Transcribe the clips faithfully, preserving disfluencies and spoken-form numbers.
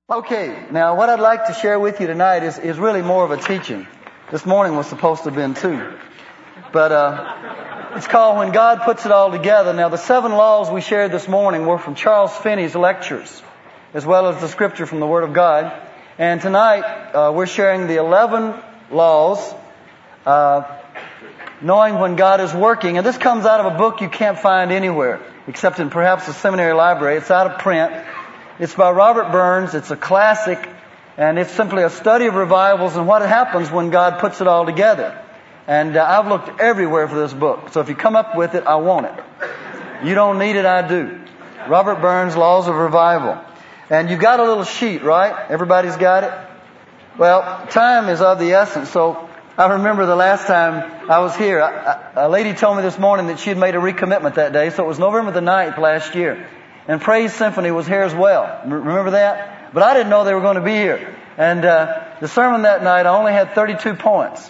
Okay, now what I'd like to share with you tonight is, is really more of a teaching. This morning was supposed to have been too. But uh, it's called When God Puts It All Together. Now the seven laws we shared this morning were from Charles Finney's lectures, as well as the scripture from the Word of God. And tonight uh, we're sharing the eleven laws, uh, knowing when God is working. And this comes out of a book you can't find anywhere, except in perhaps a seminary library. It's out of print. It's by Robert Burns. It's a classic, and it's simply a study of revivals and what happens when God puts it all together. And uh, I've looked everywhere for this book. So if you come up with it, I want it. You don't need it, I do. Robert Burns, Laws of Revival. And you've got a little sheet, right? Everybody's got it? Well, time is of the essence. So I remember the last time I was here, I, I, a lady told me this morning that she had made a recommitment that day. So it was November the ninth last year. And Praise Symphony was here as well. Remember that? But I didn't know they were going to be here. And uh, the sermon that night, I only had thirty-two points.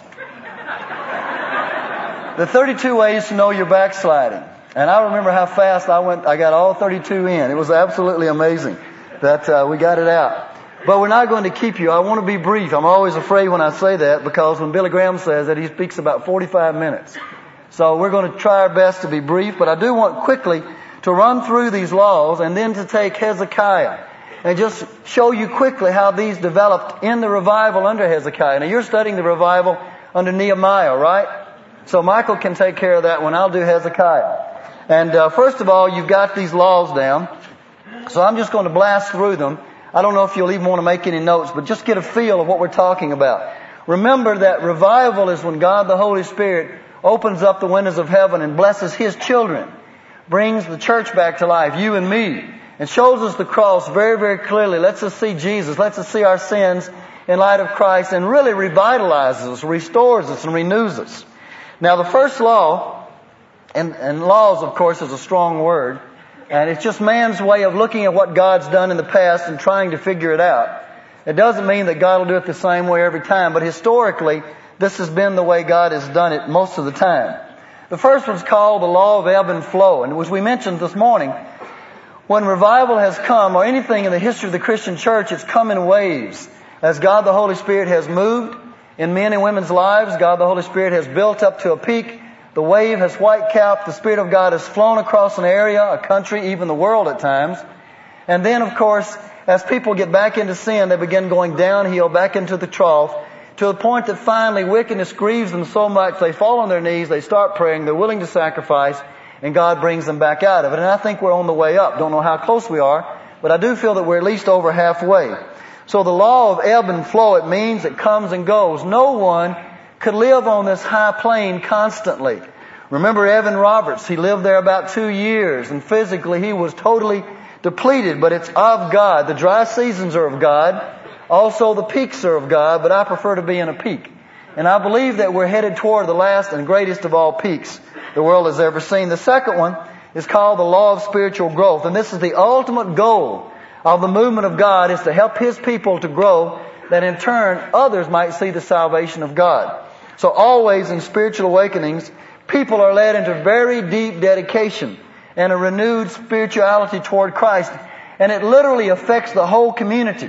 The thirty-two ways to know you're backsliding. And I remember how fast I went. I got all thirty-two in. It was absolutely amazing that uh, we got it out. But we're not going to keep you. I want to be brief. I'm always afraid when I say that, because when Billy Graham says that, he speaks about forty-five minutes. So we're going to try our best to be brief. But I do want quickly to run through these laws and then to take Hezekiah and just show you quickly how these developed in the revival under Hezekiah. Now you're studying the revival under Nehemiah, right? So Michael can take care of that when I'll do Hezekiah. And uh, first of all, you've got these laws down. So I'm just going to blast through them. I don't know if you'll even want to make any notes, but just get a feel of what we're talking about. Remember that revival is when God the Holy Spirit opens up the windows of heaven and blesses His children, brings the church back to life, you and me, and shows us the cross very, very clearly. Lets us see Jesus, lets us see our sins in light of Christ, and really revitalizes us, restores us, and renews us. Now the first law, and, and laws of course is a strong word, and it's just man's way of looking at what God's done in the past and trying to figure it out. It doesn't mean that God will do it the same way every time, but historically this has been the way God has done it most of the time. The first one's called the law of ebb and flow. And as we mentioned this morning, when revival has come, or anything in the history of the Christian church, it's come in waves. As God the Holy Spirit has moved in men and women's lives, God the Holy Spirit has built up to a peak. The wave has white-capped. The Spirit of God has flown across an area, a country, even the world at times. And then, of course, as people get back into sin, they begin going downhill, back into the trough, to the point that finally wickedness grieves them so much they fall on their knees, they start praying, they're willing to sacrifice, and God brings them back out of it. And I think we're on the way up. Don't know how close we are, but I do feel that we're at least over halfway. So the law of ebb and flow, it means it comes and goes. No one could live on this high plane constantly. Remember Evan Roberts, he lived there about two years, and physically he was totally depleted, but it's of God. The dry seasons are of God. Also, the peaks are of God, but I prefer to be in a peak. And I believe that we're headed toward the last and greatest of all peaks the world has ever seen. The second one is called the law of spiritual growth. And this is the ultimate goal of the movement of God, is to help His people to grow, that in turn others might see the salvation of God. So always in spiritual awakenings, people are led into very deep dedication and a renewed spirituality toward Christ. And it literally affects the whole community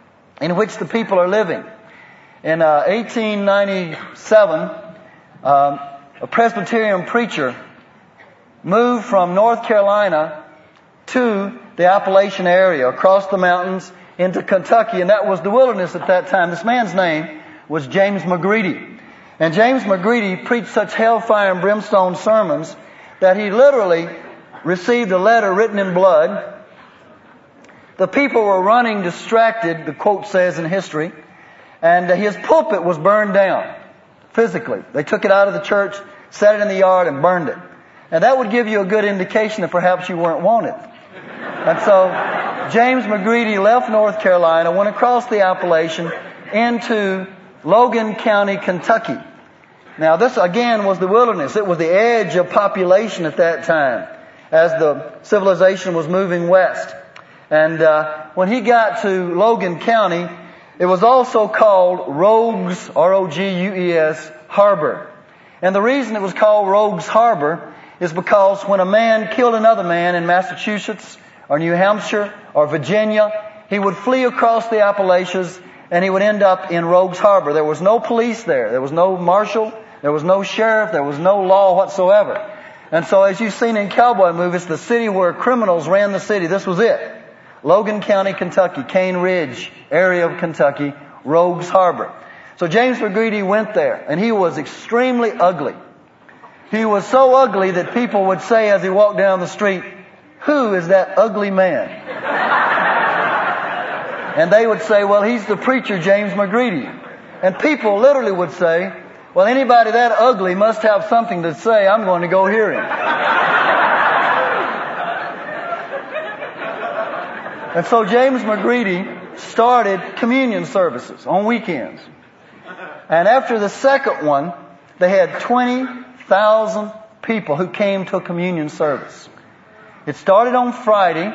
in which the people are living. In uh, eighteen ninety-seven, um, a Presbyterian preacher moved from North Carolina to the Appalachian area, across the mountains into Kentucky, and that was the wilderness at that time. This man's name was James McGready. And James McGready preached such hellfire and brimstone sermons that he literally received a letter written in blood. The people were running distracted, the quote says in history, and his pulpit was burned down physically. They took it out of the church, set it in the yard, and burned it. And that would give you a good indication that perhaps you weren't wanted. And so James McGready left North Carolina, went across the Appalachian into Logan County, Kentucky. Now this again was the wilderness. It was the edge of population at that time as the civilization was moving west. And uh, when he got to Logan County, it was also called Rogues, R O G U E S, Harbor. And the reason it was called Rogues Harbor is because when a man killed another man in Massachusetts or New Hampshire or Virginia, he would flee across the Appalachians, and he would end up in Rogues Harbor. There was no police there. There was no marshal. There was no sheriff. There was no law whatsoever. And so as you've seen in cowboy movies, the city where criminals ran the city, this was it. Logan County, Kentucky, Cane Ridge area of Kentucky, Rogues Harbor. So James McGready went there, and he was extremely ugly. He was so ugly that people would say as he walked down the street, "Who is that ugly man?" And they would say, "Well, he's the preacher, James McGready." And people literally would say, "Well, anybody that ugly must have something to say. I'm going to go hear him." And so James McGready started communion services on weekends. And after the second one, they had twenty thousand people who came to a communion service. It started on Friday,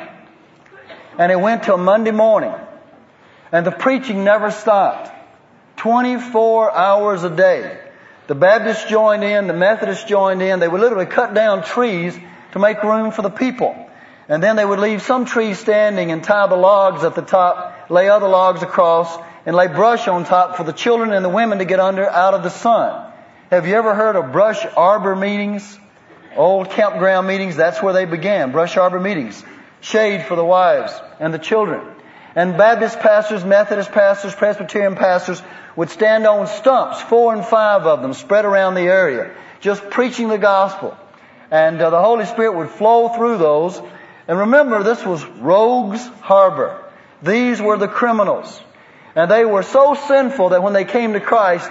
and it went till Monday morning. And the preaching never stopped. twenty-four hours a day. The Baptists joined in, the Methodists joined in. They would literally cut down trees to make room for the people. And then they would leave some trees standing and tie the logs at the top, lay other logs across, and lay brush on top for the children and the women to get under out of the sun. Have you ever heard of brush arbor meetings? Old campground meetings, that's where they began. Brush arbor meetings. Shade for the wives and the children. And Baptist pastors, Methodist pastors, Presbyterian pastors would stand on stumps, four and five of them, spread around the area, just preaching the gospel. And uh, the Holy Spirit would flow through those. And remember, this was Rogues Harbor. These were the criminals. And they were so sinful that when they came to Christ,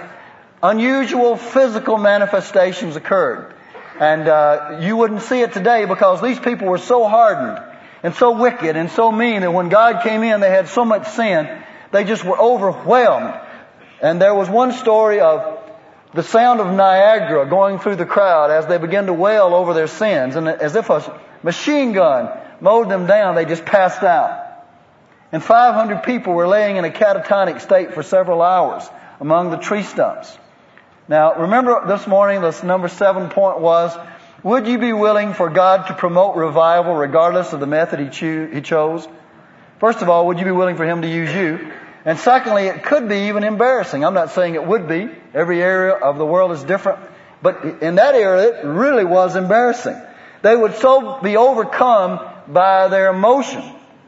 unusual physical manifestations occurred. And uh, you wouldn't see it today because these people were so hardened and so wicked and so mean that when God came in, they had so much sin, they just were overwhelmed. And there was one story of the sound of Niagara going through the crowd as they began to wail over their sins. And as if a machine gun mowed them down, they just passed out. And five hundred people were laying in a catatonic state for several hours among the tree stumps. Now, remember this morning, this number seven point was, would you be willing for God to promote revival regardless of the method he, cho- he chose? First of all, would you be willing for Him to use you? And secondly, it could be even embarrassing. I'm not saying it would be. Every area of the world is different. But in that area, it really was embarrassing. They would so be overcome by their emotion.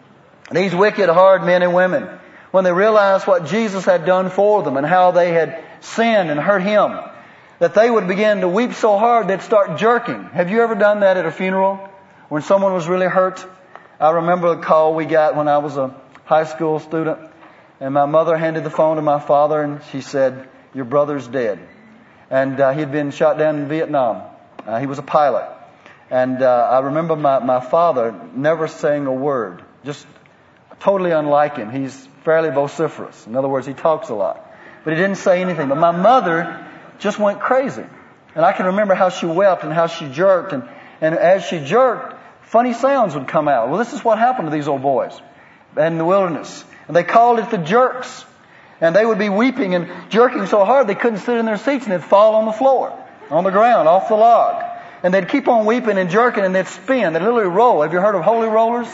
These wicked, hard men and women, when they realized what Jesus had done for them and how they had sinned and hurt Him, that they would begin to weep so hard they'd start jerking. Have you ever done that at a funeral when someone was really hurt? I remember a call we got when I was a high school student, and my mother handed the phone to my father, and she said, "Your brother's dead." And uh, he'd been shot down in Vietnam. Uh, he was a pilot. And uh, I remember my, my father never saying a word, just totally unlike him. He's fairly vociferous. In other words, he talks a lot. But he didn't say anything. But my mother just went crazy. And I can remember how she wept and how she jerked. And, and as she jerked, funny sounds would come out. Well, this is what happened to these old boys in the wilderness. And they called it the jerks. And they would be weeping and jerking so hard they couldn't sit in their seats, and they'd fall on the floor, on the ground, off the log. And they'd keep on weeping and jerking, and they'd spin. They'd literally roll. Have you heard of holy rollers?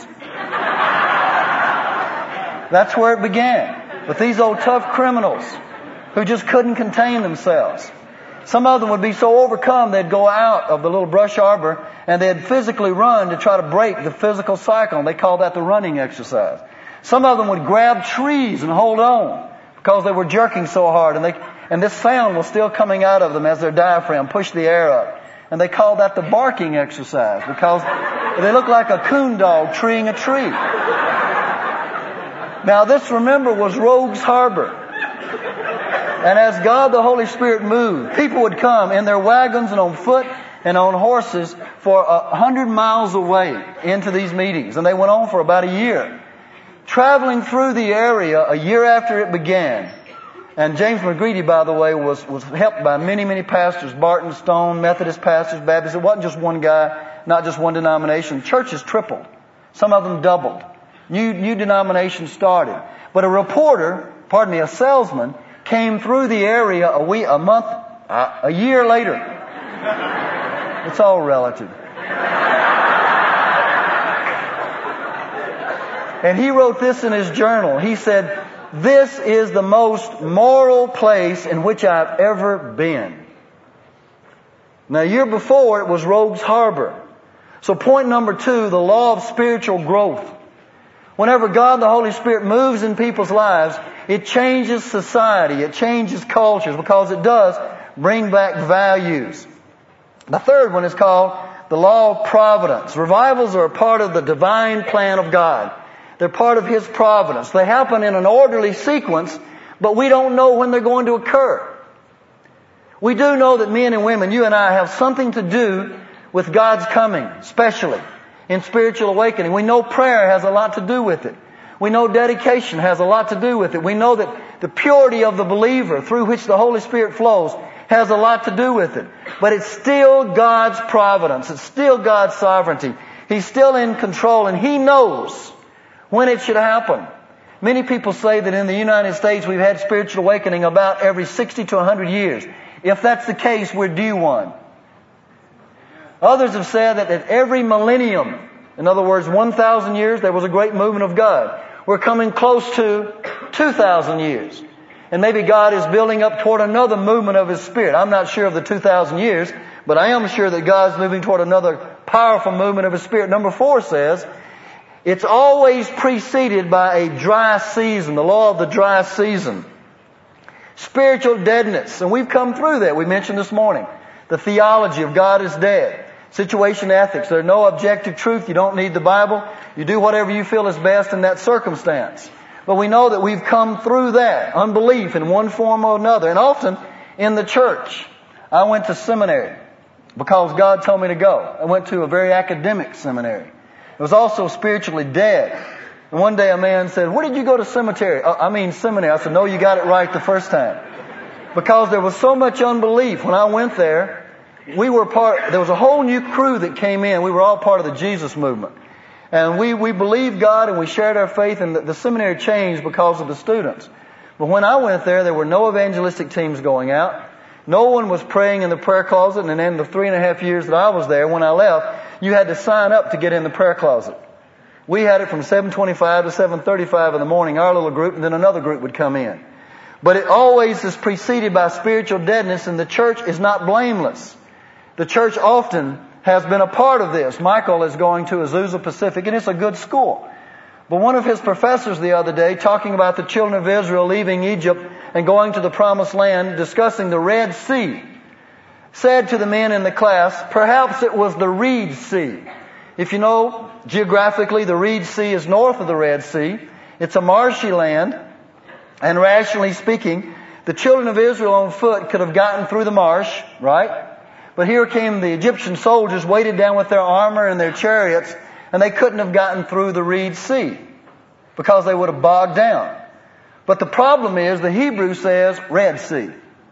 That's where it began. With these old tough criminals who just couldn't contain themselves. Some of them would be so overcome they'd go out of the little brush arbor and they'd physically run to try to break the physical cycle. And they called that the running exercise. Some of them would grab trees and hold on because they were jerking so hard. And they and this sound was still coming out of them as their diaphragm pushed the air up. And they called that the barking exercise because they looked like a coon dog treeing a tree. Now this, remember, was Rogues Harbor. And as God the Holy Spirit moved, people would come in their wagons and on foot and on horses for a hundred miles away into these meetings. And they went on for about a year. Traveling through the area a year after it began. And James McGready, by the way, was, was helped by many, many pastors, Barton Stone, Methodist pastors, Baptists. It wasn't just one guy, not just one denomination. Churches tripled. Some of them doubled. New, new denominations started. But a reporter, pardon me, a salesman, came through the area a week, a month, a, a year later. It's all relative. And he wrote this in his journal. He said, "This is the most moral place in which I've ever been." Now, a year before, it was Rogues Harbor. So point number two, the law of spiritual growth. Whenever God the Holy Spirit moves in people's lives, it changes society, it changes cultures, because it does bring back values. The third one is called the law of providence. Revivals are a part of the divine plan of God. They're part of His providence. They happen in an orderly sequence, but we don't know when they're going to occur. We do know that men and women, you and I, have something to do with God's coming, especially in spiritual awakening. We know prayer has a lot to do with it. We know dedication has a lot to do with it. We know that the purity of the believer through which the Holy Spirit flows has a lot to do with it. But it's still God's providence. It's still God's sovereignty. He's still in control, and He knows when it should happen. Many people say that in the United States we've had spiritual awakening about every sixty to one hundred years. If that's the case, we're due one. Others have said that at every millennium, in other words, one thousand years, there was a great movement of God. We're coming close to two thousand years. And maybe God is building up toward another movement of His Spirit. I'm not sure of the two thousand years, but I am sure that God's moving toward another powerful movement of His Spirit. Number four says, it's always preceded by a dry season, the law of the dry season. Spiritual deadness, and we've come through that. We mentioned this morning. The theology of God is dead. Situation ethics. There's no objective truth. You don't need the Bible. You do whatever you feel is best in that circumstance. But we know that we've come through that. Unbelief in one form or another. And often in the church. I went to seminary because God told me to go. I went to a very academic seminary. It was also spiritually dead. And one day a man said, "Where did you go to cemetery?" Uh, I mean seminary. I said, "No, you got it right the first time." Because there was so much unbelief. When I went there, we were part, there was a whole new crew that came in. We were all part of the Jesus movement. And we, we believed God and we shared our faith, and the, the seminary changed because of the students. But when I went there, there were no evangelistic teams going out. No one was praying in the prayer closet. And in the three and a half years that I was there, when I left, you had to sign up to get in the prayer closet. We had it from seven twenty-five to seven thirty-five in the morning, our little group, and then another group would come in. But it always is preceded by spiritual deadness, and the church is not blameless. The church often has been a part of this. Michael is going to Azusa Pacific, and it's a good school. But one of his professors the other day, talking about the children of Israel leaving Egypt and going to the Promised Land, discussing the Red Sea, said to the men in the class, perhaps it was the Reed Sea. If you know, geographically, the Reed Sea is north of the Red Sea. It's a marshy land. And rationally speaking, the children of Israel on foot could have gotten through the marsh, right? But here came the Egyptian soldiers weighted down with their armor and their chariots, and they couldn't have gotten through the Reed Sea because they would have bogged down. But the problem is the Hebrew says Red Sea.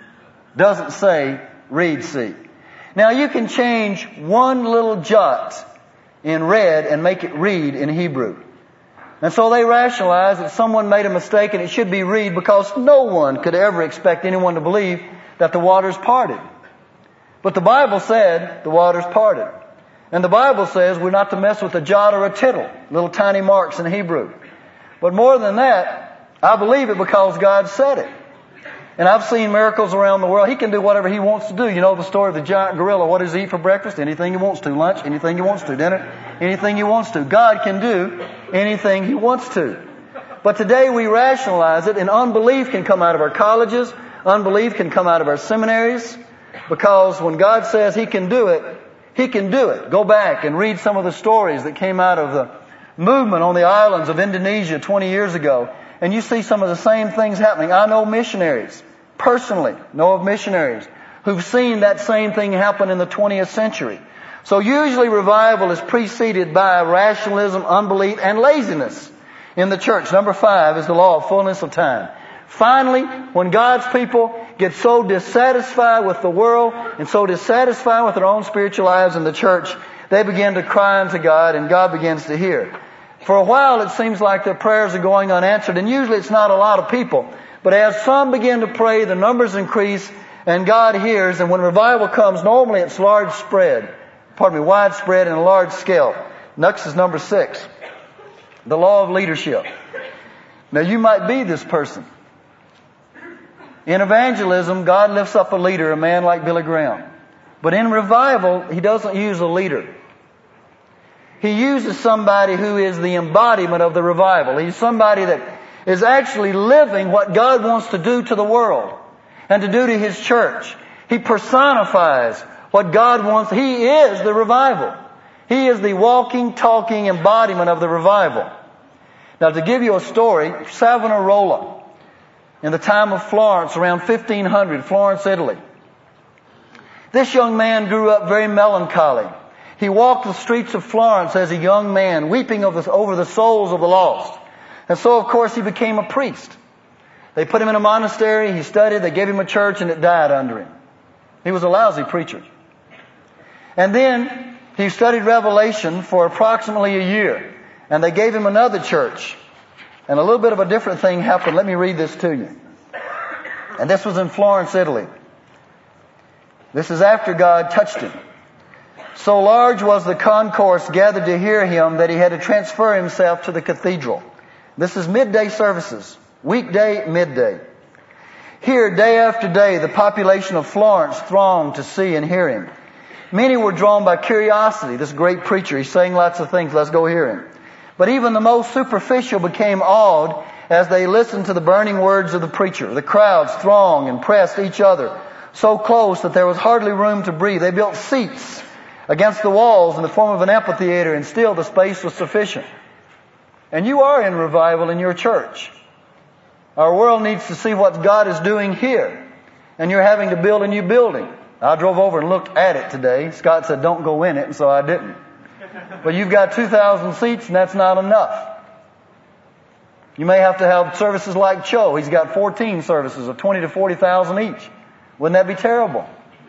Doesn't say Reed Sea. Now you can change one little jot in red and make it read in Hebrew. And so they rationalized that someone made a mistake and it should be read, because no one could ever expect anyone to believe that the waters parted. But the Bible said the waters parted. And the Bible says we're not to mess with a jot or a tittle, little tiny marks in Hebrew. But more than that, I believe it because God said it. And I've seen miracles around the world. He can do whatever He wants to do. You know the story of the giant gorilla. What does he eat for breakfast? Anything he wants to. Lunch? Anything he wants to. Dinner? Anything he wants to. God can do anything He wants to. But today we rationalize it, and unbelief can come out of our colleges. Unbelief can come out of our seminaries. Because when God says He can do it, He can do it. Go back and read some of the stories that came out of the movement on the islands of Indonesia twenty years ago. And you see some of the same things happening. I know missionaries, personally know of missionaries who've seen that same thing happen in the twentieth century. So usually revival is preceded by rationalism, unbelief, and laziness in the church. Number five is the law of fullness of time. Finally, when God's people get so dissatisfied with the world and so dissatisfied with their own spiritual lives in the church, they begin to cry unto God, and God begins to hear. For a while it seems like their prayers are going unanswered, and usually it's not a lot of people. But as some begin to pray, the numbers increase, and God hears, and when revival comes, normally it's large spread. Pardon me, widespread and a large scale. Next is number six. The law of leadership. Now you might be this person. In evangelism, God lifts up a leader, a man like Billy Graham. But in revival, He doesn't use a leader. He uses somebody who is the embodiment of the revival. He's somebody that is actually living what God wants to do to the world and to do to His church. He personifies what God wants. He is the revival. He is the walking, talking embodiment of the revival. Now, to give you a story, Savonarola, in the time of Florence, around fifteen hundred, Florence, Italy. This young man grew up very melancholy. He walked the streets of Florence as a young man, weeping over the souls of the lost. And so, of course, he became a priest. They put him in a monastery, he studied, they gave him a church, and it died under him. He was a lousy preacher. And then he studied Revelation for approximately a year. And they gave him another church. And a little bit of a different thing happened. Let me read this to you. And this was in Florence, Italy. This is after God touched him. So large was the concourse gathered to hear him that he had to transfer himself to the cathedral. This is midday services. Weekday, midday. Here, day after day, the population of Florence thronged to see and hear him. Many were drawn by curiosity. This great preacher, he's saying lots of things. Let's go hear him. But even the most superficial became awed as they listened to the burning words of the preacher. The crowds thronged and pressed each other so close that there was hardly room to breathe. They built seats against the walls in the form of an amphitheater, and still the space was sufficient. And you are in revival in your church. Our world needs to see what God is doing here. And you're having to build a new building. I drove over and looked at it today. Scott said, don't go in it, and so I didn't. But you've got two thousand seats, and that's not enough. You may have to have services like Cho. He's got fourteen services of twenty to forty thousand each. Wouldn't that be terrible?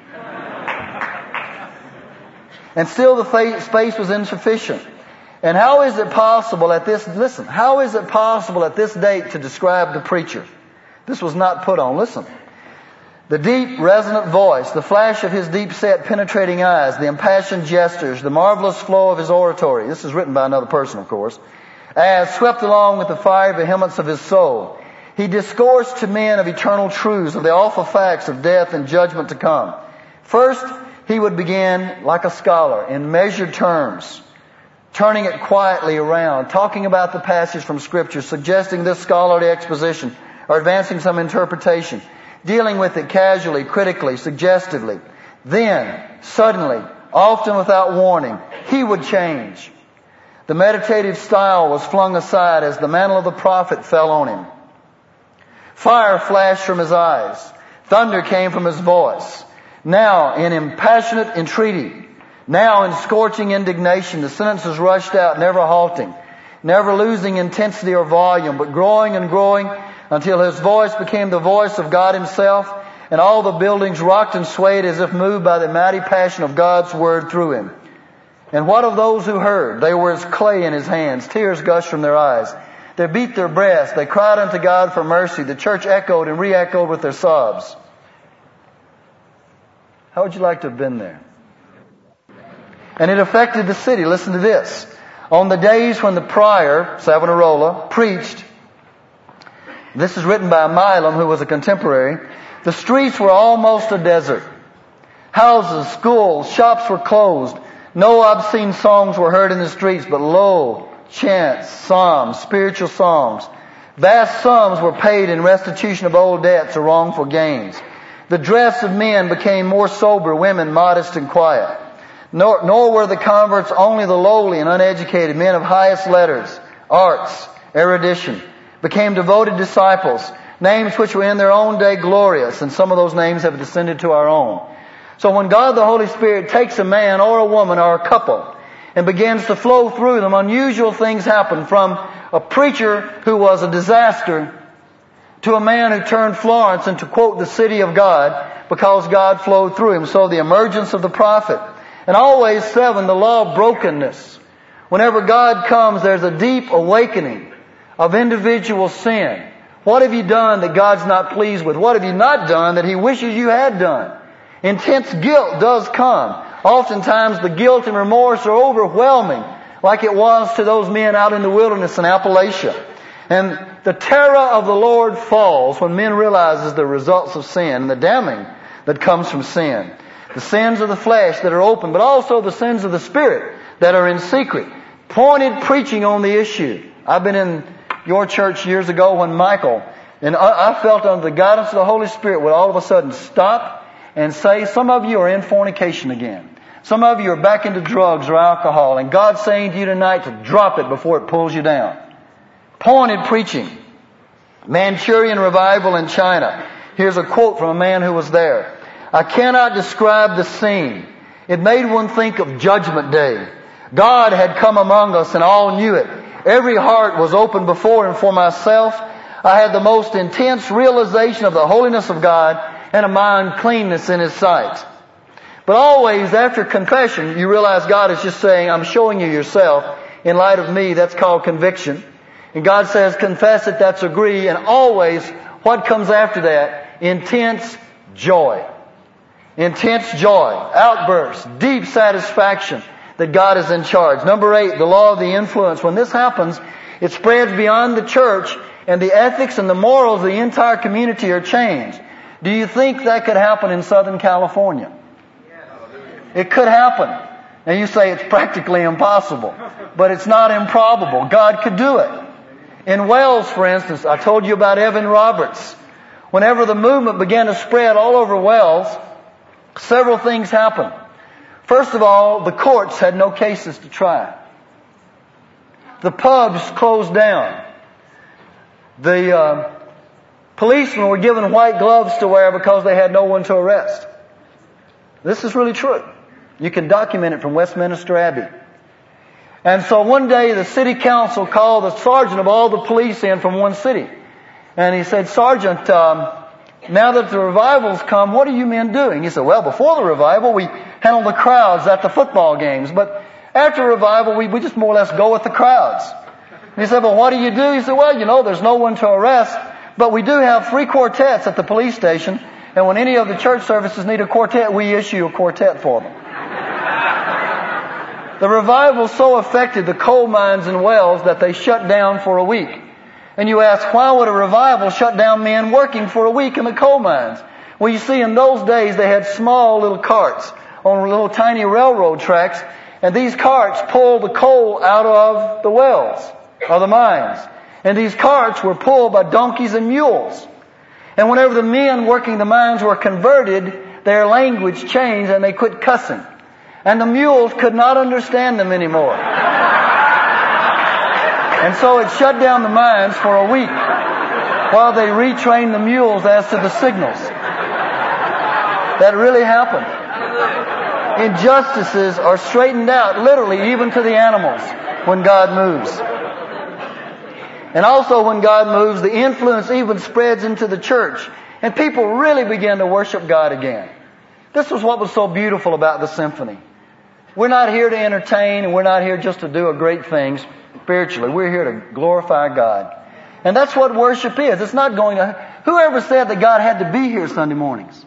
And still the fa- space was insufficient. And how is it possible at this, listen, how is it possible at this date to describe the preacher? This was not put on. Listen. The deep, resonant voice, the flash of his deep-set, penetrating eyes, the impassioned gestures, the marvelous flow of his oratory. This is written by another person, of course. As swept along with the fiery vehemence of his soul, he discoursed to men of eternal truths, of the awful facts of death and judgment to come. First, he would begin like a scholar in measured terms, turning it quietly around, talking about the passage from Scripture, suggesting this scholarly exposition, or advancing some interpretation, dealing with it casually, critically, suggestively. Then, suddenly, often without warning, he would change. The meditative style was flung aside as the mantle of the prophet fell on him. Fire flashed from his eyes. Thunder came from his voice. Now, in impassionate entreaty, now in scorching indignation, the sentences rushed out, never halting, never losing intensity or volume, but growing and growing until his voice became the voice of God Himself, and all the buildings rocked and swayed as if moved by the mighty passion of God's Word through him. And what of those who heard? They were as clay in his hands. Tears gushed from their eyes. They beat their breasts. They cried unto God for mercy. The church echoed and re-echoed with their sobs. How would you like to have been there? And it affected the city. Listen to this. On the days when the prior, Savonarola, preached, this is written by Milam, who was a contemporary, the streets were almost a desert. Houses, schools, shops were closed. No obscene songs were heard in the streets, but low chants, psalms, spiritual songs. Vast sums were paid in restitution of old debts or wrongful gains. The dress of men became more sober, women modest and quiet. Nor, nor were the converts only the lowly and uneducated. Men of highest letters, arts, erudition became devoted disciples, names which were in their own day glorious, and some of those names have descended to our own. So when God the Holy Spirit takes a man or a woman or a couple and begins to flow through them, unusual things happen, from a preacher who was a disaster to a man who turned Florence into, quote, the city of God, because God flowed through him. So the emergence of the prophet. And always, seven, the law of brokenness. Whenever God comes, there's a deep awakening of individual sin. What have you done that God's not pleased with? What have you not done that He wishes you had done? Intense guilt does come. Oftentimes the guilt and remorse are overwhelming. like it was to those men out in the wilderness in Appalachia. And the terror of the Lord falls when men realize the results of sin and the damning that comes from sin. The sins of the flesh that are open, but also the sins of the Spirit that are in secret. Pointed preaching on the issue. I've been in your church years ago when Michael, and I felt under the guidance of the Holy Spirit, would all of a sudden stop and say, some of you are in fornication again. Some of you are back into drugs or alcohol, and God's saying to you tonight to drop it before it pulls you down. Pointed preaching. Manchurian revival in China. Here's a quote from a man who was there. I cannot describe the scene. It made one think of Judgment Day. God had come among us and all knew it. Every heart was open before and for myself. I had the most intense realization of the holiness of God and of my uncleanness in His sight. But always after confession, you realize God is just saying, I'm showing you yourself in light of me. That's called conviction. And God says, confess it, that's agree. And always, what comes after that? Intense joy. Intense joy. Outbursts. Deep satisfaction that God is in charge. Number eight, the law of the influence. When this happens, it spreads beyond the church, and the ethics and the morals of the entire community are changed. Do you think that could happen in Southern California? It could happen. Now you say it's practically impossible, but it's not improbable. God could do it. In Wales, for instance, I told you about Evan Roberts. Whenever the movement began to spread all over Wales, several things happened. First of all, the courts had no cases to try. The pubs closed down. The uh, policemen were given white gloves to wear because they had no one to arrest. This is really true. You can document it from Westminster Abbey. And so one day the city council called the sergeant of all the police in from one city. And he said, Sergeant, um, now that the revival's come, what are you men doing? He said, well, before the revival, we handle the crowds at the football games. But after revival, we, we just more or less go with the crowds. And he said, well, what do you do? He said, well, you know, there's no one to arrest. But we do have three quartets at the police station. And when any of the church services need a quartet, we issue a quartet for them. The revival so affected the coal mines in Wales that they shut down for a week. And you ask, why would a revival shut down men working for a week in the coal mines? Well, you see, in those days they had small little carts on little tiny railroad tracks, and these carts pulled the coal out of the wells, or the mines. And these carts were pulled by donkeys and mules. And whenever the men working the mines were converted, their language changed and they quit cussing. And the mules could not understand them anymore. And so it shut down the mines for a week while they retrained the mules as to the signals. That really happened. Injustices are straightened out, literally, even to the animals, when God moves. And also when God moves, the influence even spreads into the church. And people really begin to worship God again. This was what was so beautiful about the symphony. We're not here to entertain, and we're not here just to do a great things spiritually. We're here to glorify God. And that's what worship is. It's not going to... Whoever said that God had to be here Sunday mornings?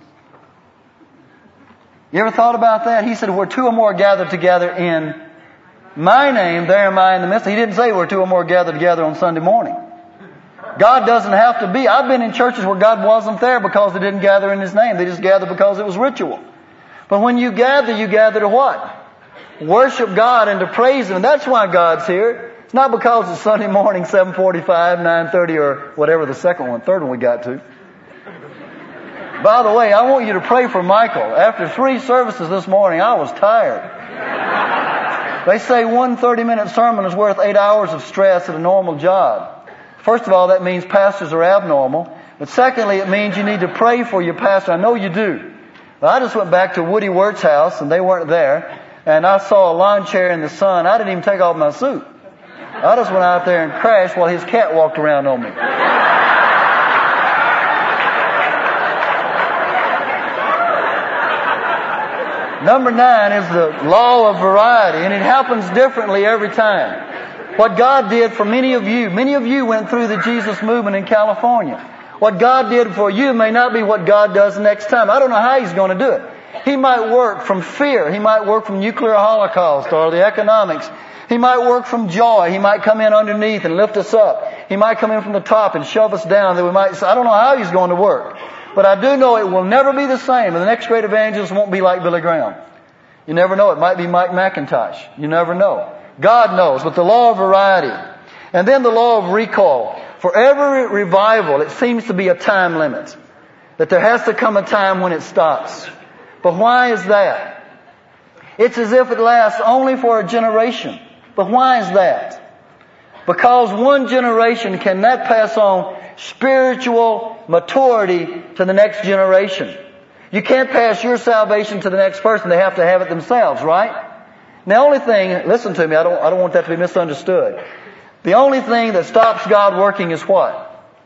You ever thought about that? He said, where two or more gathered together in my name, there am I in the midst. He didn't say where two or more gathered together on Sunday morning. God doesn't have to be. I've been in churches where God wasn't there because they didn't gather in His name. They just gathered because it was ritual. But when you gather, you gather to what? Worship God and to praise Him. That's why God's here. It's not because it's Sunday morning, seven forty-five, nine thirty, or whatever the second one, third one we got to. By the way, I want you to pray for Michael. After three services this morning, I was tired. They say one thirty-minute sermon is worth eight hours of stress at a normal job. First of all, that means pastors are abnormal. But secondly, it means you need to pray for your pastor. I know you do. Well, I just went back to Woody Wirt's house, and they weren't there. And I saw a lawn chair in the sun. I didn't even take off my suit. I just went out there and crashed while his cat walked around on me. Number nine is the law of variety, and it happens differently every time. What God did for many of you, many of you went through the Jesus movement in California. What God did for you may not be what God does next time. I don't know how He's going to do it. He might work from fear. He might work from nuclear holocaust or the economics. He might work from joy. He might come in underneath and lift us up. He might come in from the top and shove us down that we might say, I don't know how he's going to work. But I do know it will never be the same. And the next great evangelist won't be like Billy Graham. You never know. It might be Mike McIntosh. You never know. God knows. But the law of variety. And then the law of recall. For every revival, it seems to be a time limit. That there has to come a time when it stops. But why is that? It's as if it lasts only for a generation. But why is that? Because one generation cannot pass on spiritual maturity to the next generation. You can't pass your salvation to the next person. They have to have it themselves, right? And the only thing, listen to me, I don't, I don't want that to be misunderstood. The only thing that stops God working is what?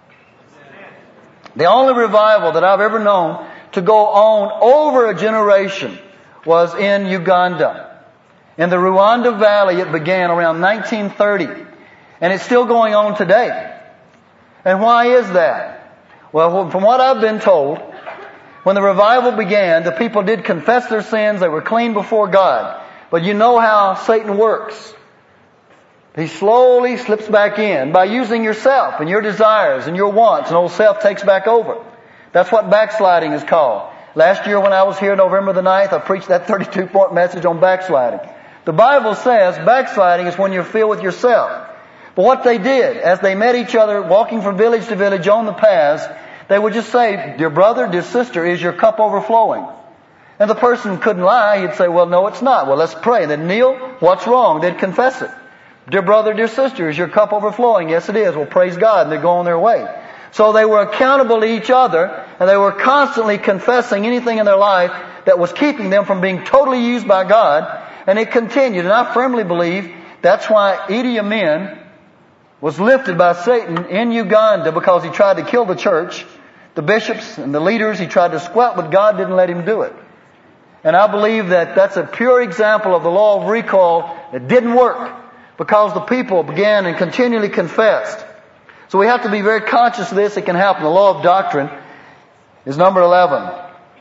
The only revival that I've ever known to go on over a generation was in Uganda. In the Rwanda Valley, it began around nineteen thirty. And it's still going on today. And why is that? Well, from what I've been told, when the revival began, the people did confess their sins. They were clean before God. But you know how Satan works. He slowly slips back in by using yourself and your desires and your wants, and old self takes back over. That's what backsliding is called. Last year when I was here November the ninth, I preached that thirty-two point message on backsliding. The Bible says backsliding is when you're filled with yourself. But what they did, as they met each other, walking from village to village on the paths, they would just say, dear brother, dear sister, is your cup overflowing? And the person couldn't lie. He'd say, well, no, it's not. Well, let's pray. And they'd kneel. What's wrong? They'd confess it. Dear brother, dear sister, is your cup overflowing? Yes, it is. Well, praise God. And they'd go on their way. So they were accountable to each other, and they were constantly confessing anything in their life that was keeping them from being totally used by God. And it continued. And I firmly believe that's why Idi Amin was lifted by Satan in Uganda, because he tried to kill the church, the bishops and the leaders. He tried to squat, but God didn't let him do it. And I believe that that's a pure example of the law of recall that didn't work, because the people began and continually confessed. So we have to be very conscious of this. It can happen. The law of doctrine is number eleven.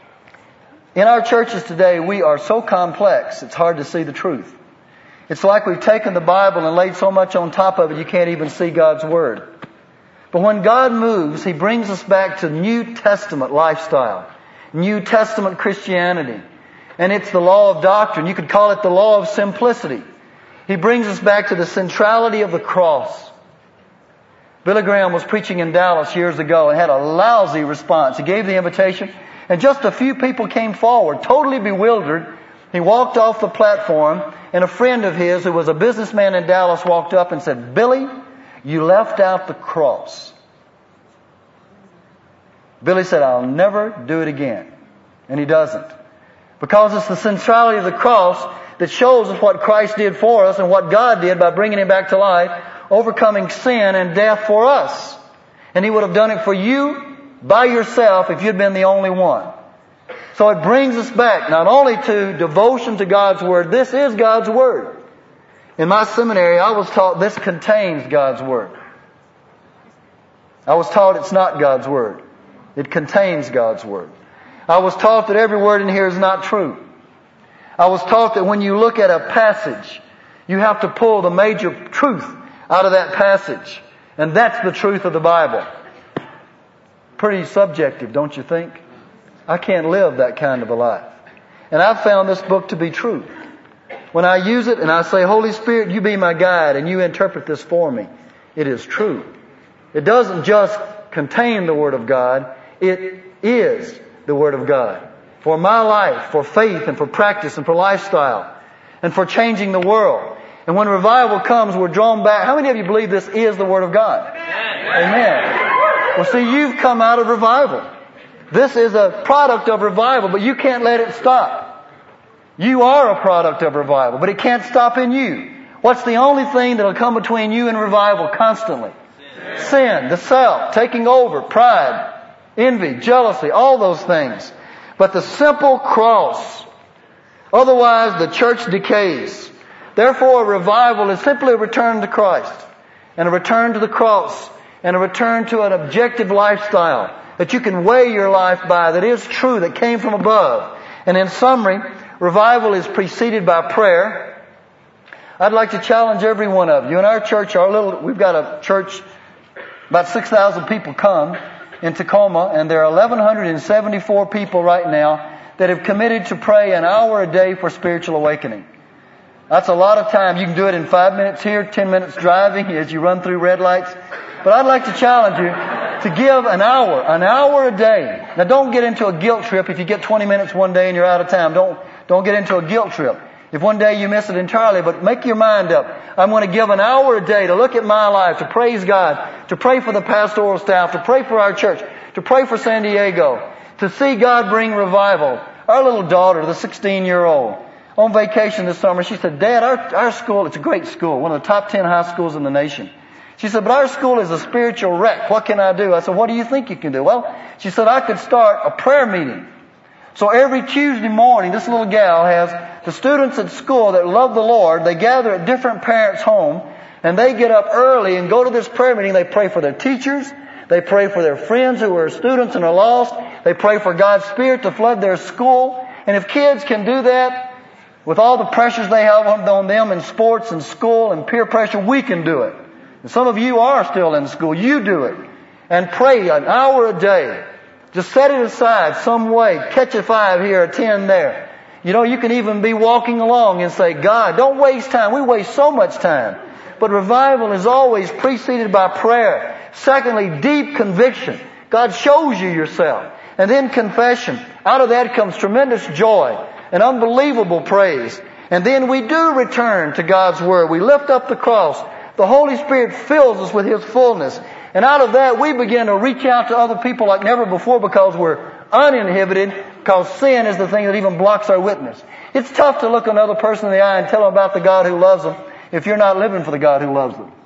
In our churches today, we are so complex, it's hard to see the truth. It's like we've taken the Bible and laid so much on top of it, you can't even see God's Word. But when God moves, He brings us back to New Testament lifestyle, New Testament Christianity. And it's the law of doctrine. You could call it the law of simplicity. He brings us back to the centrality of the cross. Billy Graham was preaching in Dallas years ago and had a lousy response. He gave the invitation, and just a few people came forward, totally bewildered. He walked off the platform, and a friend of his who was a businessman in Dallas walked up and said, Billy, you left out the cross. Billy said, I'll never do it again. And he doesn't. Because it's the centrality of the cross that shows us what Christ did for us and what God did by bringing Him back to life, overcoming sin and death for us. And He would have done it for you by yourself if you'd been the only one. So it brings us back not only to devotion to God's Word. This is God's Word. In my seminary, I was taught this contains God's Word. I was taught it's not God's Word. It contains God's Word. I was taught that every word in here is not true. I was taught that when you look at a passage, you have to pull the major truth out of that passage. And that's the truth of the Bible. Pretty subjective, don't you think? I can't live that kind of a life. And I've found this book to be true. When I use it and I say, Holy Spirit, you be my guide and you interpret this for me, it is true. It doesn't just contain the Word of God, it is the Word of God. For my life, for faith and for practice and for lifestyle and for changing the world. And when revival comes, we're drawn back. How many of you believe this is the Word of God? Amen. Amen. Well, see, you've come out of revival. This is a product of revival, but you can't let it stop. You are a product of revival, but it can't stop in you. What's the only thing that'll come between you and revival constantly? Sin. Sin, the self, taking over, pride, envy, jealousy, all those things. But the simple cross. Otherwise, the church decays. Therefore, a revival is simply a return to Christ and a return to the cross and a return to an objective lifestyle that you can weigh your life by, that is true, that came from above. And in summary, revival is preceded by prayer. I'd like to challenge every one of you. In our church, our little, we've got a church, about six thousand people come in Tacoma, and there are eleven seventy-four people right now that have committed to pray an hour a day for spiritual awakening. That's a lot of time. You can do it in five minutes here, ten minutes driving as you run through red lights. But I'd like to challenge you to give an hour, an hour a day. Now don't get into a guilt trip if you get twenty minutes one day and you're out of time. Don't, don't get into a guilt trip if one day you miss it entirely, but make your mind up. I'm going to give an hour a day to look at my life, to praise God, to pray for the pastoral staff, to pray for our church, to pray for San Diego, to see God bring revival. Our little daughter, the sixteen-year-old, on vacation this summer, she said, Dad, our, our school, it's a great school, one of the top ten high schools in the nation. She said, but our school is a spiritual wreck. What can I do? I said, what do you think you can do? Well, she said, I could start a prayer meeting. So every Tuesday morning, this little gal has the students at school that love the Lord. They gather at different parents' home, and they get up early and go to this prayer meeting. They pray for their teachers. They pray for their friends who are students and are lost. They pray for God's Spirit to flood their school. And if kids can do that, with all the pressures they have on them in sports and school and peer pressure, we can do it. And some of you are still in school. You do it. And pray an hour a day. Just set it aside some way. Catch a five here, a ten there. You know, you can even be walking along and say, God, don't waste time. We waste so much time. But revival is always preceded by prayer. Secondly, deep conviction. God shows you yourself. And then confession. Out of that comes tremendous joy and unbelievable praise. And then we do return to God's Word. We lift up the cross. The Holy Spirit fills us with His fullness. And out of that, we begin to reach out to other people like never before because we're uninhibited, because sin is the thing that even blocks our witness. It's tough to look another person in the eye and tell them about the God who loves them if you're not living for the God who loves them.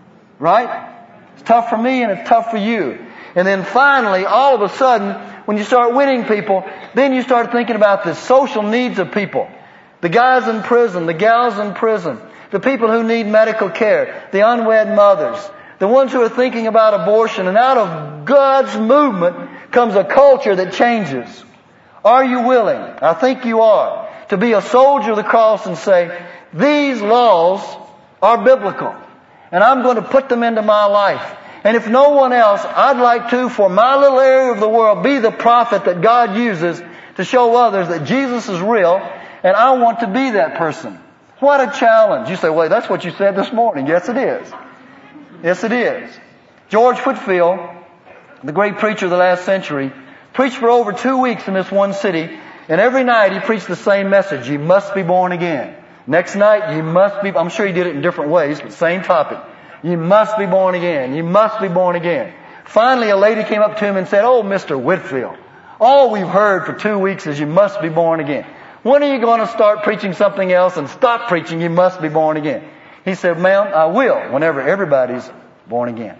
Right? It's tough for me and it's tough for you. And then finally, all of a sudden, when you start winning people, then you start thinking about the social needs of people. The guys in prison, the gals in prison, the people who need medical care, the unwed mothers, the ones who are thinking about abortion. And out of God's movement comes a culture that changes. Are you willing? I think you are. To be a soldier of the cross and say, these laws are biblical. And I'm going to put them into my life. And if no one else, I'd like to, for my little area of the world, be the prophet that God uses to show others that Jesus is real, and I want to be that person. What a challenge. You say, well, that's what you said this morning. Yes, it is. Yes, it is. George Whitefield, the great preacher of the last century, preached for over two weeks in this one city, and every night he preached the same message. You must be born again. Next night, you must be, I'm sure he did it in different ways, but same topic. You must be born again. You must be born again. Finally, a lady came up to him and said, oh, Mister Whitefield, all we've heard for two weeks is you must be born again. When are you going to start preaching something else and stop preaching you must be born again? He said, ma'am, I will whenever everybody's born again.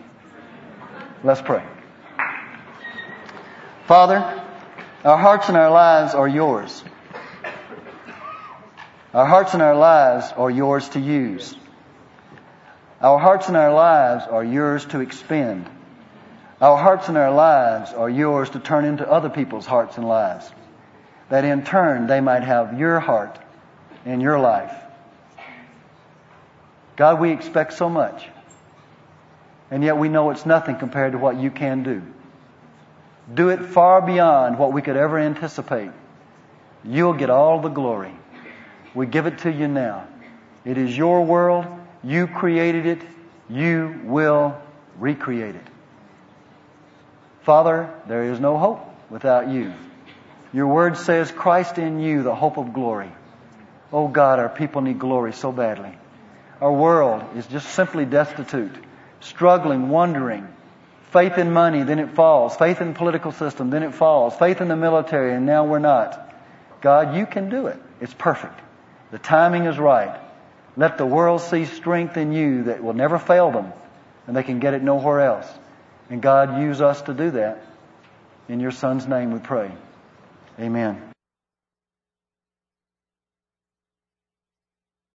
Let's pray. Father, our hearts and our lives are yours. Our hearts and our lives are yours to use. Our hearts and our lives are yours to expend. Our hearts and our lives are yours to turn into other people's hearts and lives, that in turn they might have your heart in your life. God, we expect so much, and yet we know it's nothing compared to what you can do. Do it far beyond what we could ever anticipate. You'll get all the glory. We give it to you now. It is your world. You created it. You will recreate it. Father, there is no hope without you. Your word says, Christ in you, the hope of glory. Oh God, our people need glory so badly. Our world is just simply destitute, struggling, wondering. Faith in money, then it falls. Faith in the political system, then it falls. Faith in the military, and now we're not. God, you can do it. It's perfect. The timing is right. Let the world see strength in you that will never fail them, and they can get it nowhere else. And God, use us to do that. In your Son's name we pray. Amen.